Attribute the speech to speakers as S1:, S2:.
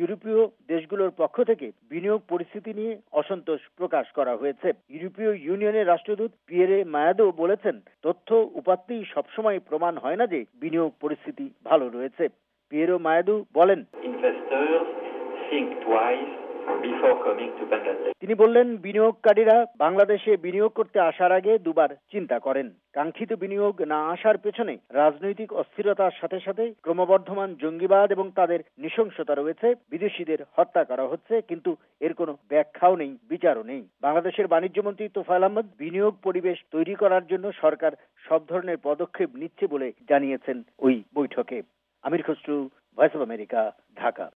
S1: ইউরোপীয় দেশগুলোর পক্ষ থেকে বিনিয়োগ পরিস্থিতি নিয়ে অসন্তোষ প্রকাশ করা হয়েছে। ইউরোপীয় ইউনিয়নের রাষ্ট্রদূত পিয়েরে মায়াদো বলেছেন, তথ্য উপাত্তেই সবসময় প্রমাণ হয় না যে বিনিয়োগ পরিস্থিতি ভালো রয়েছে। পিয়েরে মায়াদো বলেন, তিনি বললেন, বিনিয়োগকারীরা বাংলাদেশে বিনিয়োগ করতে আসার আগে দুবার চিন্তা করেন। কাঙ্ক্ষিত বিনিয়োগ না আসার পেছনে রাজনৈতিক অস্থিরতার সাথে সাথে ক্রমবর্ধমান জঙ্গিবাদ এবং তাদের নৃশংসতা রয়েছে। বিদেশিদের হত্যা করা হচ্ছে, কিন্তু এর কোনো ব্যাখ্যাও নেই, বিচারও নেই। বাংলাদেশের বাণিজ্যমন্ত্রী তোফায়েল আহমেদ বিনিয়োগ পরিবেশ তৈরি করার জন্য সরকার সব ধরনের পদক্ষেপ নিচ্ছে বলে জানিয়েছেন ওই বৈঠকে। Amir Khasru, voice of America, Dhaka.